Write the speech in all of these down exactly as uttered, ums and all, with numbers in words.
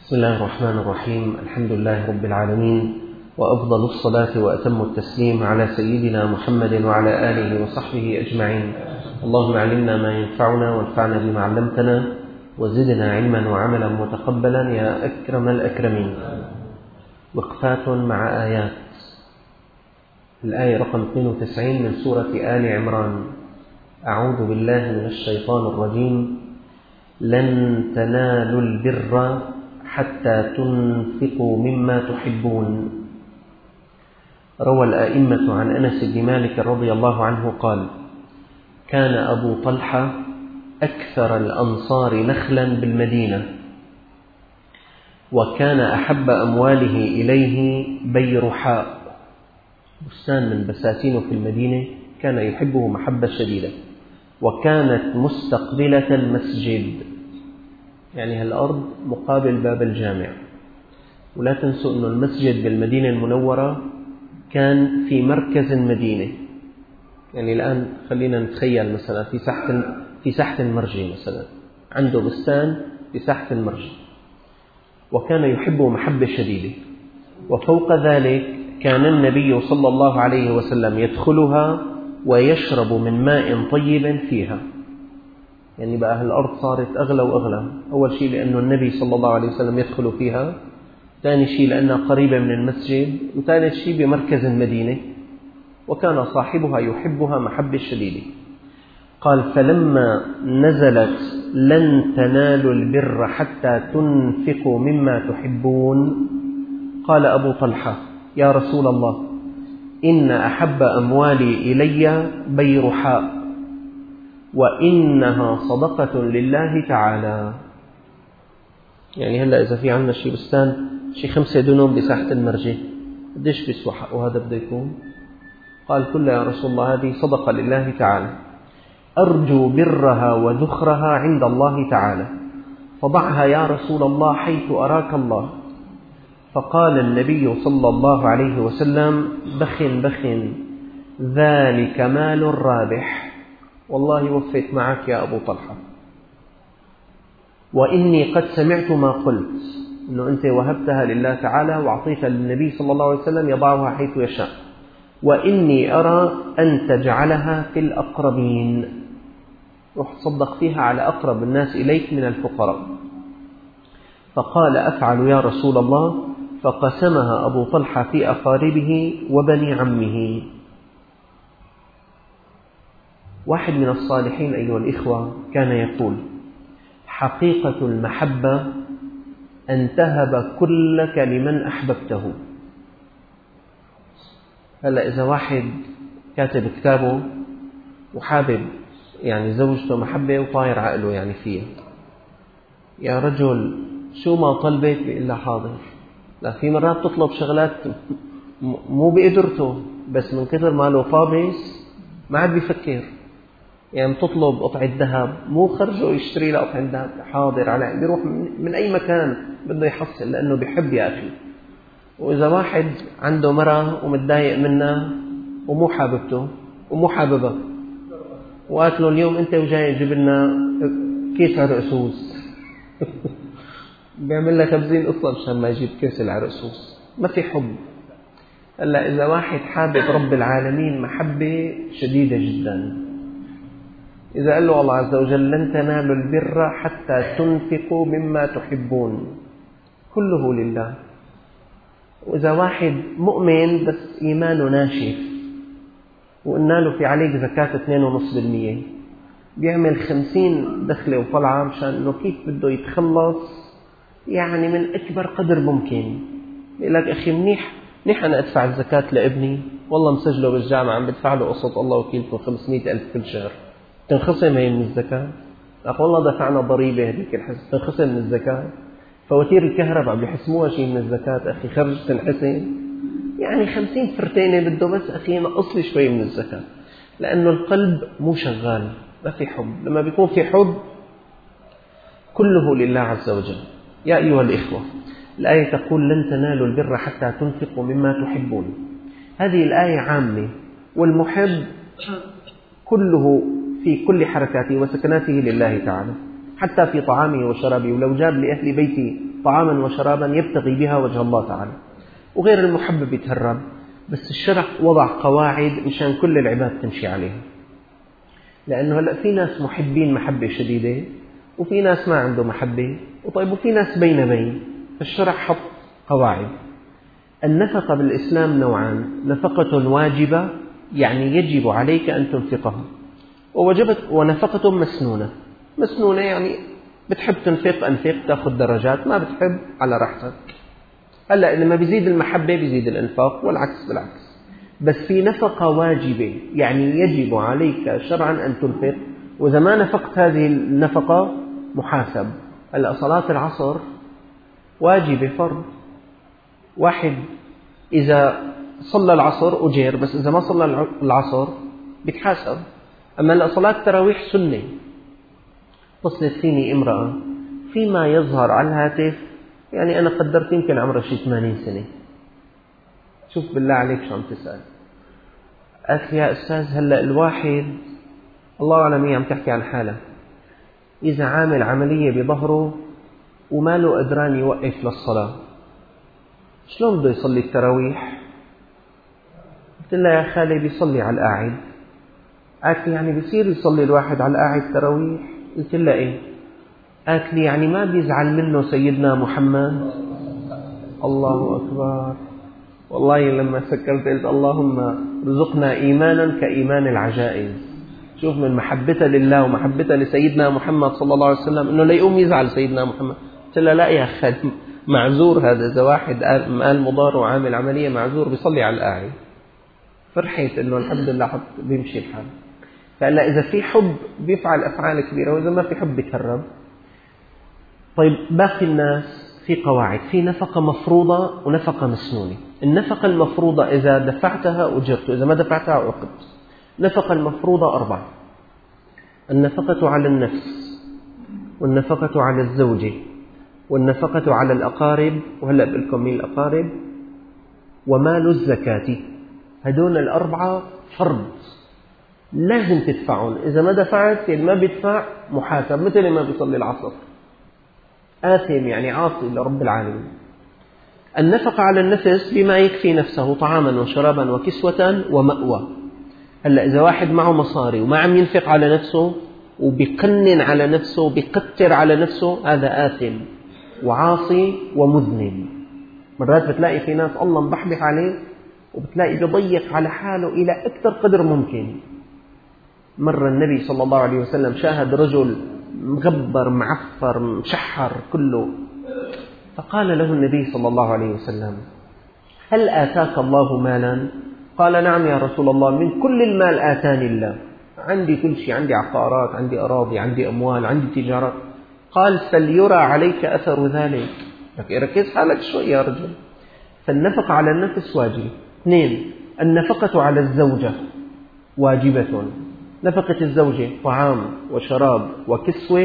بسم الله الرحمن الرحيم. الحمد لله رب العالمين، وأفضل الصلاة وأتم التسليم على سيدنا محمد وعلى آله وصحبه أجمعين. اللهم علمنا ما ينفعنا وانفعنا بما علمتنا وزدنا علما وعملا متقبلا يا أكرم الأكرمين. وقفات مع آيات. الآية رقم اثنين وتسعين من سورة آل عمران. أعوذ بالله من الشيطان الرجيم. لن تنالوا البر حتى تنفقوا مما تحبون. روى الأئمة عن أنس بن مالك رضي الله عنه قال: كان أبو طلحة أكثر الأنصار نخلا بالمدينة، وكان أحب أمواله إليه بيرحاء، بستان من بساتينه في المدينة، كان يحبه محبة شديدة، وكانت مستقبلة المسجد، يعني هالأرض مقابل باب الجامع. ولا تنسوا أن المسجد بالمدينة المنورة كان في مركز المدينة. يعني الآن خلينا نتخيل مثلا في ساحة في ساحة المرجي مثلا، عنده بستان في ساحة المرجي، وكان يحبه محبة شديدة. وفوق ذلك كان النبي صلى الله عليه وسلم يدخلها ويشرب من ماء طيب فيها. يعني بقى هالأرض صارت أغلى وأغلى. أول شيء لأنه النبي صلى الله عليه وسلم يدخل فيها، ثاني شيء لأنها قريبة من المسجد، وثالث شيء بمركز المدينة، وكان صاحبها يحبها محبة شديدة. قال: فلما نزلت لن تنالوا البر حتى تنفقوا مما تحبون، قال أبو طلحة: يا رسول الله، إن أحب أموالي إلي بيرحاء، وإنها صدقة لله تعالى. يعني هلأ إذا في عندنا شي بستان شي خمسة دنوم بساحة المرجي، قديش بيسوى حقه هذا بده يكون؟ قال: كلها يا رسول الله هذه صدقة لله تعالى، أرجو برها وذخرها عند الله تعالى، فضعها يا رسول الله حيث أراك الله. فقال النبي صلى الله عليه وسلم: بخ بخ، ذلك مال رابح، والله وفيت معك يا أبو طلحة، وإني قد سمعت ما قلت، أنه أنت وهبتها لله تعالى وأعطيتها للنبي صلى الله عليه وسلم يضعها حيث يشاء، وإني أرى أن تجعلها في الأقربين، روح تصدق فيها على أقرب الناس إليك من الفقراء. فقال: أفعل يا رسول الله. فقسمها أبو طلحة في أقاربه وبني عمه. واحد من الصالحين أيها الإخوة كان يقول: حقيقة المحبة أن تهب كلك لمن أحببته. هلأ إذا واحد كاتب كتابه وحابب يعني زوجته محبة وطاير عقله يعني فيها، يا رجل شو ما طلبت بيقول لها حاضر. لا، في مرات تطلب شغلات مو بقدرته، بس من كثر ما له فابس ما عاد بيفكر. يعني تطلب قطعة ذهب، مو خرجه يشتري له قطعة ذهب، حاضر على بيروح من أي مكان بده يحصل، لأنه بيحب يا أخي. وإذا واحد عنده مرة ومتضايق منها ومو حاببته ومو حاببها، وقالت له اليوم أنت وجاي تجيب لنا كيس عرقسوس بيعمل لك خمسين قصة مشان ما يجيب كيس العرقسوس، ما في حب. هلا إذا واحد حابب رب العالمين محبة شديدة جدا، إذا قال له الله عز وجل: لن تنالوا البر حتى تنفقوا مما تحبون، كله لله. وإذا واحد مؤمن بس إيمانه ناشف، وقلنا له في عليك زكاة اثنين ونص بالمية، بيعمل خمسين دخلة وطلعة مشان إنه كيف بده يتخلص يعني من أكبر قدر ممكن. يقول لك: أخي منيح منيح أنا أدفع الزكاة لابني، والله مسجله بالجامعة عم بدفع له قسط الله وكيلته خمسمائة ألف كل شهر، تنخصم هي من الزكاة؟ أقول والله دفعنا ضريبة هذيك الحس، تنخصم من الزكاة؟ فواتير الكهرباء بيحسموها شيء من الزكاة؟ أخي خرج تنحسن. يعني خمسين فرتينة بده بس أخي نقص لي شوي من الزكاة، لأنه القلب مو شغال، ما في حب. لما بيكون في حب كله لله عز وجل. يا أيها الإخوة، الآية تقول: لن تنالوا البر حتى تنفقوا مما تحبون. هذه الآية عامة، والمحب كله في كل حركاته وسكناته لله تعالى، حتى في طعامه وشرابه. ولو جاب لأهل بيتي طعاما وشرابا يبتغي بها وجه الله تعالى. وغير المحبب يتهرب، بس الشرع وضع قواعد مشان كل العباد تمشي عليها. لأنه هلأ في ناس محبين محبة شديدة، وفي ناس ما عنده محبة، وطيب وفي ناس بين بين. فالشرع حط قواعد. النفقة بالإسلام نوعان: نفقة واجبة يعني يجب عليك أن تنفقها، ووجبت ونفقة مسنونة. مسنونة يعني بتحب تنفق أنفق تأخذ درجات، ما بتحب على راحتك. هلأ لما بيزيد المحبة بيزيد الإنفاق، والعكس بالعكس. بس في نفقة واجبة يعني يجب عليك شرعا أن تنفق، وإذا ما نفقت هذه النفقة محاسب. هلأ صلاة العصر واجبة فرض، واحد إذا صلى العصر أجير، بس إذا ما صلى العصر بيتحاسب. أما صلاة التراويح سنة. اتصلت فيني امرأة فيما يظهر على الهاتف، يعني أنا قدرت يمكن عمرها شي ثمانين سنة. شوف بالله عليك شو عم تسأل. قالت لي يا أستاذ هلأ الواحد الله أعلم هي عم تحكي عن حالة، إذا عامل عملية بظهره وما له قدران يوقف للصلاة، شلون بده يصلي التراويح؟ قلت لها يا خالي بيصلي على القاعد. قالت لي يعني بيصير يصلي الواحد على القاعد تراويح؟ قلت لها إيه؟ قالت لي يعني ما بيزعل منه سيدنا محمد؟ الله أكبر. والله لما سكرت قلت اللهم رزقنا إيمانا كإيمان العجائز. شوف من محبتها لله ومحبتها لسيدنا محمد صلى الله عليه وسلم إنه لا يقوم يزعل سيدنا محمد. قلت لها لا يا أخي معذور هذا، إذا واحد قال مضار وعامل عملية معذور بيصلي على القاعد. فرحت إنه الحمد لله حط بيمشي الحال. فإلا إذا في حب بيفعل أفعال كبيرة، وإذا ما في حب بيتهرب. طيب باقي الناس في قواعد، في نفقة مفروضة ونفقة مسنونة. النفقة المفروضة إذا دفعتها أجرت، إذا ما دفعتها عوقبت. النفقة المفروضة أربعة: النفقة على النفس، والنفقة على الزوجة، والنفقة على الأقارب، وهلأ بقولكم مين الأقارب، ومال الزكاة. هدول الأربعة فرض لازم تدفعون. إذا ما دفعت اللي ما بيدفع محاسب، مثل ما بيصلي العصر آثم يعني عاصي لرب العالمين. النفقة على النفس بما يكفي نفسه طعاما وشرابا وكسوة ومأوى. هلا إذا واحد معه مصاري وما عم ينفق على نفسه وبيقنن على نفسه وبيقتر على نفسه، هذا آثم وعاصي ومذنب. مرات بتلاقي في ناس الله مبحبح عليه وبتلاقي بيضيق على حاله إلى أكثر قدر ممكن. مرة النبي صلى الله عليه وسلم شاهد رجل مغبر معفر مشحر كله، فقال له النبي صلى الله عليه وسلم: هل آتاك الله مالا؟ قال: نعم يا رسول الله، من كل المال آتاني الله، عندي كل شيء، عندي عقارات، عندي أراضي، عندي أموال، عندي تجارات. قال: فليرى عليك أثر ذلك. ركز حالك شوي يا رجل. فالنفقة على النفس واجب. اثنين: النفقة على الزوجة واجبة. نفقة الزوجة طعام وشراب وكسوة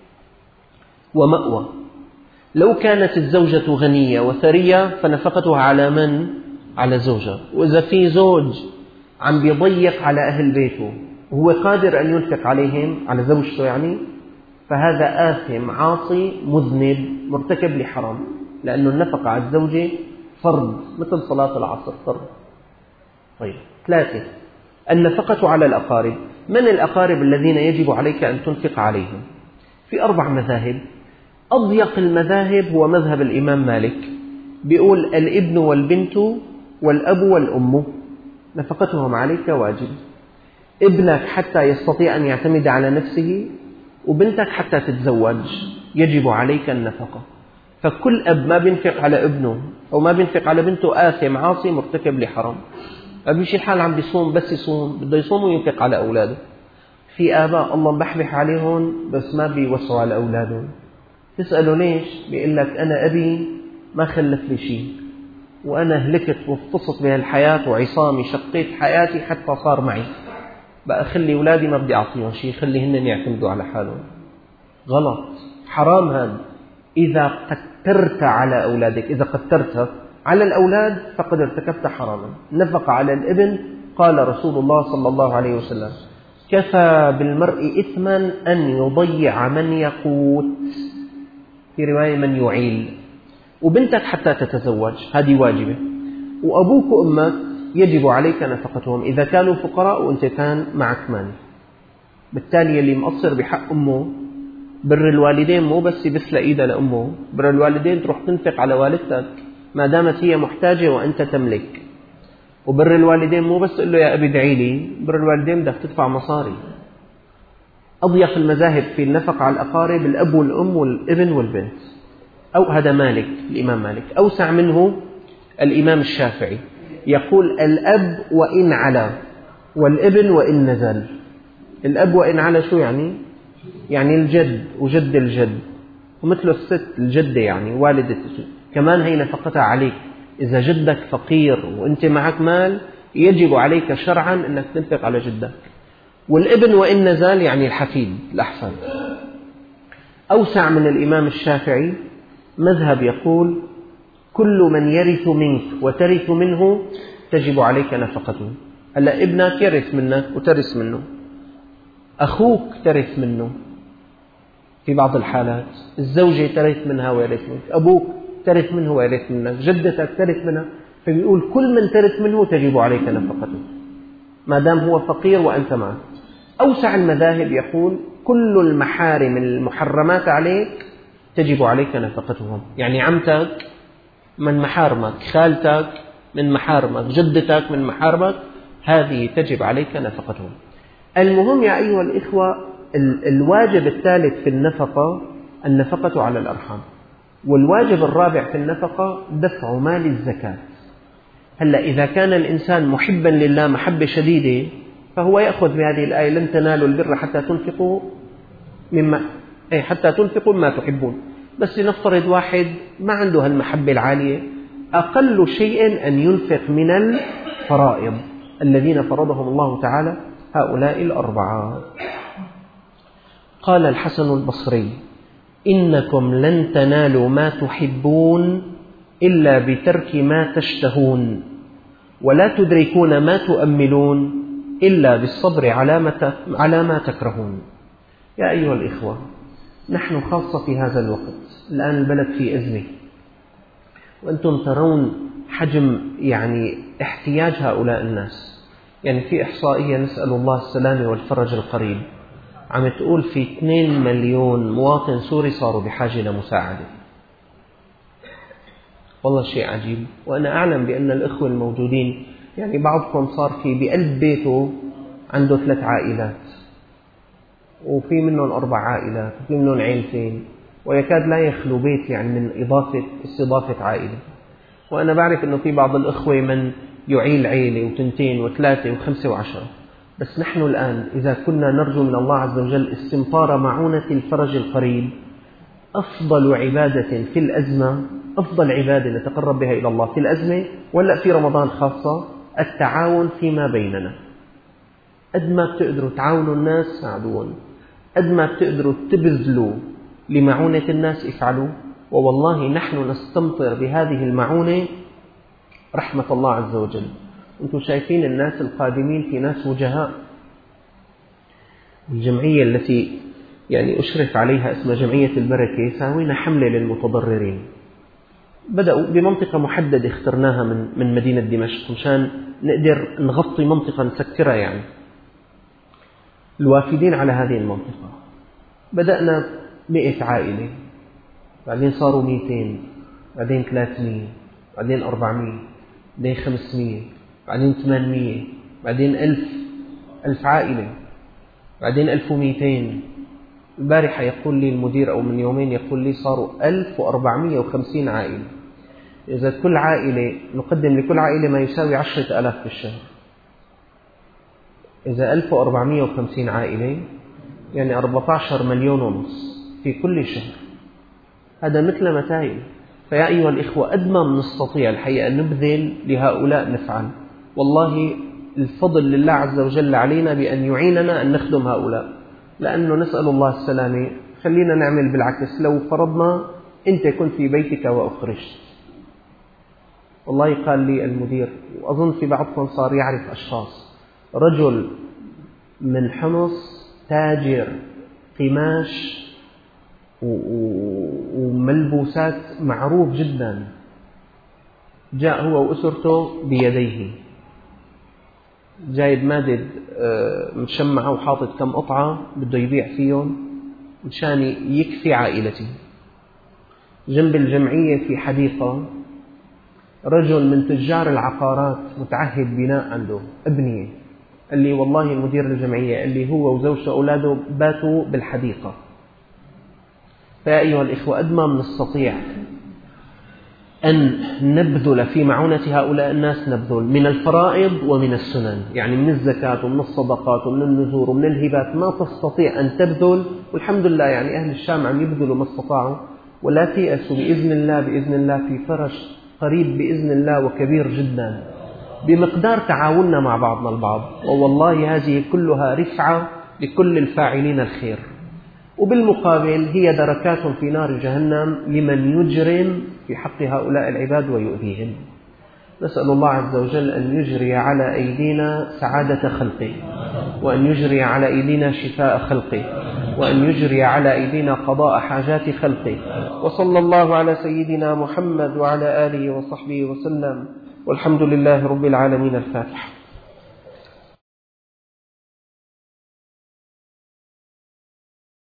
ومأوى. لو كانت الزوجة غنية وثرية فنفقتها على من؟ على زوجها. وإذا في زوج عم بيضيق على أهل بيته وهو قادر أن ينفق عليهم، على زوجته يعني، فهذا آثم عاصي مذنب مرتكب لحرام، لأنه النفقة على الزوجة فرض مثل صلاة العصر فرض. طيب ثلاثة: النفقة على الأقارب. من الأقارب الذين يجب عليك أن تنفق عليهم؟ في أربع مذاهب. أضيق المذاهب هو مذهب الإمام مالك، بيقول الابن والبنت والأب والأم نفقتهم عليك واجب. ابنك حتى يستطيع أن يعتمد على نفسه، وبنتك حتى تتزوج يجب عليك النفقة. فكل أب ما بينفق على ابنه أو ما بينفق على بنته آثم عاصي مرتكب لحرام. بيمشي الحال عم بيصوم، بس يصوم بده يصوم وينفق على أولاده. في آباء الله بحبح عليهم بس ما بيوسعوا على أولادهم. تسأله ليش؟ بيقول لك أنا أبي ما خلف لي شيء، وأنا هلكت وافتصت بهالحياة وعصامي شقيت حياتي حتى صار معي، بقى خلي أولادي ما بدي أعطيهم شيء، خلي هن يعتمدوا على حالهم. غلط، حرام هذا. إذا قترت على أولادك، إذا قترت على الأولاد فقد ارتكبت حراما. نفق على الابن، قال رسول الله صلى الله عليه وسلم: كفى بالمرء إثما أن يضيع من يقوت، في رواية من يعيل. وبنتك حتى تتزوج، هذه واجبة. وأبوك وأمك يجب عليك نفقتهم إذا كانوا فقراء وأنت كان معك مال. بالتالي اللي مقصر بحق أمه، بر الوالدين مو بس يبس لإيدها لأمه، بر الوالدين تروح تنفق على والدتك ما دامت هي محتاجة وأنت تملك. وبر الوالدين مو بس تقول له يا أبي ادعي لي، بر الوالدين بدك تدفع مصاري. أضيق المذاهب في النفقة على الأقارب الأب والأم والابن والبنت، أو هذا مالك الإمام مالك. أوسع منه الإمام الشافعي، يقول الأب وإن علا والابن وإن نزل. الأب وإن علا شو يعني؟ يعني الجد وجد الجد، ومثل الست الجدة يعني والدة كمان هي نفقتها عليك. إذا جدك فقير وأنت معك مال يجب عليك شرعا أنك تنفق على جدك. والابن وإن نزل يعني الحفيد الأحفاد. أوسع من الإمام الشافعي مذهب يقول كل من يرث منك وترث منه تجب عليك نفقته. هلا ابنك يرث منك وترث منه، أخوك ترث منه في بعض الحالات، الزوجة ترث منها ويرث منك، أبوك ترث منه ويرث منك، جدتك ترث منها. فبيقول كل من ترث منه تجب عليك نفقته ما دام هو فقير وأنت معه. أوسع المذاهب يقول كل المحارم المحرمات عليك تجب عليك نفقتهم، يعني عمتك من محارمك، خالتك من محارمك، جدتك من محارمك، هذه تجب عليك نفقتهم. المهم يا أيها الإخوة، الواجب الثالث في النفقة النفقة على الأرحام، والواجب الرابع في النفقة دفع مال الزكاة. هلا إذا كان الإنسان محبا لله محبة شديدة فهو يأخذ بهذه الآية لن تنالوا البر حتى تنفقوا مما أي حتى تنفقوا مما تحبون. بس لنفترض واحد ما عنده هالمحبة العالية، أقل شيء أن ينفق من الفرائض الذين فرضهم الله تعالى هؤلاء الأربعة. قال الحسن البصري إنكم لن تنالوا ما تحبون إلا بترك ما تشتهون، ولا تدركون ما تؤملون إلا بالصبر على ما تكرهون. يا أيها الإخوة، نحن خاصة في هذا الوقت الآن البلد في أزمة، وأنتم ترون حجم يعني احتياج هؤلاء الناس. يعني في إحصائية نسأل الله السلامة والفرج القريب عم تقول في اثنين مليون مواطن سوري صاروا بحاجة لمساعدة. والله شيء عجيب. وأنا أعلم بأن الإخوة الموجودين يعني بعضكم صار في بقلب بيته عنده ثلاث عائلات، وفي منهم أربع عائلات، وفي منهم عائلتين، ويكاد لا يخلو بيت يعني من إضافة استضافة عائلة. وأنا بعرف أنه في بعض الإخوة من يعيل عائلة وتنتين وثلاثة وخمسة وعشرة. بس نحن الآن إذا كنا نرجو من الله عز وجل استمطار معونة الفرج القريب، أفضل عبادة في الأزمة، أفضل عبادة نتقرب بها إلى الله في الأزمة ولا في رمضان خاصة، التعاون فيما بيننا. قد ما بتقدروا تعاونوا الناس ساعدون، قد ما بتقدروا تبذلوا لمعونة الناس افعلوا. ووالله نحن نستمطر بهذه المعونة رحمة الله عز وجل. أنتم شايفين الناس القادمين في ناس وجهاء. الجمعية التي يعني أشرف عليها اسمها جمعية البركة ساوينا حملة للمتضررين. بدأوا بمنطقة محددة اخترناها من من مدينة دمشق مشان نقدر نغطي منطقة نسكرها. يعني الوافدين على هذه المنطقة بدأنا مئة عائلة، بعدين صاروا مئتين، بعدين ثلاثمئة، بعدين أربعمئة، بعدين خمسمئة، بعدين ثمانمئة، بعدين ألف، ألف عائلة، بعدين ألف ومئتين. البارحة يقول لي المدير أو من يومين يقول لي صاروا ألف وأربعمئة وخمسين عائلة. إذا كل عائلة نقدم لكل عائلة ما يساوي عشرة آلاف في الشهر، إذا ألف وأربعمئة وخمسين عائلة يعني أربعة عشر مليون ونص في كل شهر. هذا مثل متاعب. فيا أيها الإخوة، قد ما نستطيع الحقيقة نبذل لهؤلاء نفعل. والله الفضل لله عز وجل علينا بأن يعيننا أن نخدم هؤلاء، لأنه نسأل الله السلامة. خلينا نعمل بالعكس. لو فرضنا أنت كنت في بيتك وأخرجت، والله قال لي المدير، وأظن في بعضكم صار يعرف أشخاص، رجل من حمص تاجر قماش وملبوسات معروف جدا، جاء هو وأسرته بيديه، جايب مادد مشمعة وحاطط كم قطعة بده يبيع فيهم مشان يكفي عائلته. جنب الجمعية في حديقة رجل من تجار العقارات متعهد بناء عنده أبنية، قال لي والله مدير الجمعية اللي هو وزوجته أولاده باتوا بالحديقة. فيا أيها الإخوة، قد ما نستطيع أن نبذل في معونة هؤلاء الناس نبذل من الفرائض ومن السنن، يعني من الزكاة ومن الصدقات ومن النذور ومن الهبات ما تستطيع أن تبذل. والحمد لله يعني أهل الشام عم يبذلوا ما استطاعوا، ولا تيأسوا بإذن الله. بإذن الله في فرج قريب بإذن الله وكبير جدا بمقدار تعاوننا مع بعضنا البعض، ووالله هذه كلها رفعة لكل الفاعلين الخير. وبالمقابل هي دركات في نار جهنم لمن يجرم في حق هؤلاء العباد ويؤذيهم. نسأل الله عز وجل أن يجري على أيدينا سعادة خلقه، وأن يجري على أيدينا شفاء خلقه، وأن يجري على أيدينا قضاء حاجات خلقه. وصلى الله على سيدنا محمد وعلى آله وصحبه وسلم، والحمد لله رب العالمين. الفاتحة.